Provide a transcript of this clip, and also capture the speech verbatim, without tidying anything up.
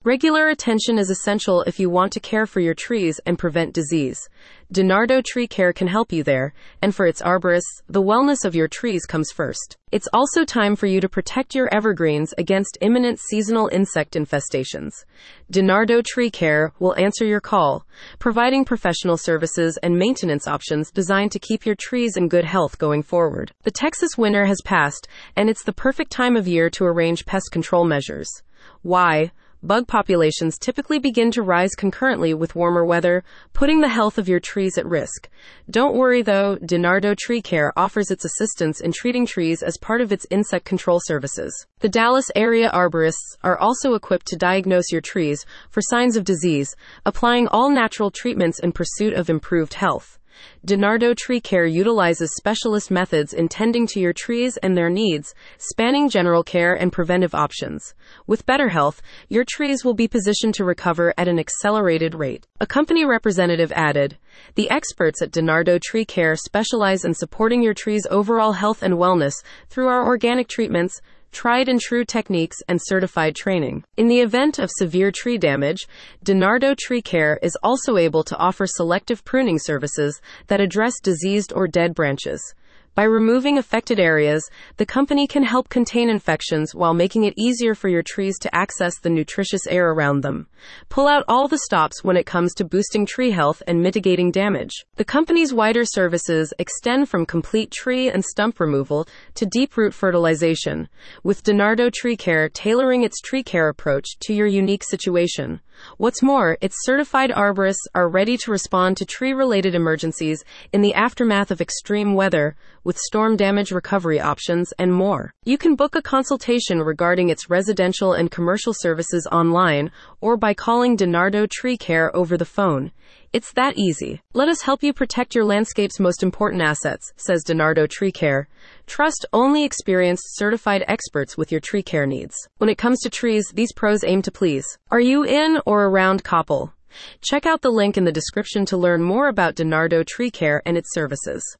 Regular attention is essential if you want to care for your trees and prevent disease. DiNardo Tree Care can help you there, and for its arborists, the wellness of your trees comes first. It's also time for you to protect your evergreens against imminent seasonal insect infestations. DiNardo Tree Care will answer your call, providing professional services and maintenance options designed to keep your trees in good health going forward. The Texas winter has passed, and it's the perfect time of year to arrange pest control measures. Why? Bug populations typically begin to rise concurrently with warmer weather, putting the health of your trees at risk. Don't worry though, DiNardo Tree Care offers its assistance in treating trees as part of its insect control services. The Dallas area arborists are also equipped to diagnose your trees for signs of disease, applying all natural treatments in pursuit of improved health. DiNardo Tree Care utilizes specialist methods in tending to your trees and their needs, spanning general care and preventive options. With better health, your trees will be positioned to recover at an accelerated rate. A company representative added, "The experts at DiNardo Tree Care specialize in supporting your tree's overall health and wellness through our organic treatments, tried and true techniques, and certified training. In the event of severe tree damage, DiNardo Tree Care is also able to offer selective pruning services that address diseased or dead branches. By removing affected areas, the company can help contain infections while making it easier for your trees to access the nutritious air around them. Pull out all the stops when it comes to boosting tree health and mitigating damage." The company's wider services extend from complete tree and stump removal to deep root fertilization, with DiNardo Tree Care tailoring its tree care approach to your unique situation. What's more, its certified arborists are ready to respond to tree-related emergencies in the aftermath of extreme weather, with storm damage recovery options and more. You can book a consultation regarding its residential and commercial services online or by calling DiNardo Tree Care over the phone. It's that easy. Let us help you protect your landscape's most important assets, says DiNardo Tree Care. Trust only experienced certified experts with your tree care needs. When it comes to trees, these pros aim to please. Are you in or around Coppell? Check out the link in the description to learn more about DiNardo Tree Care and its services.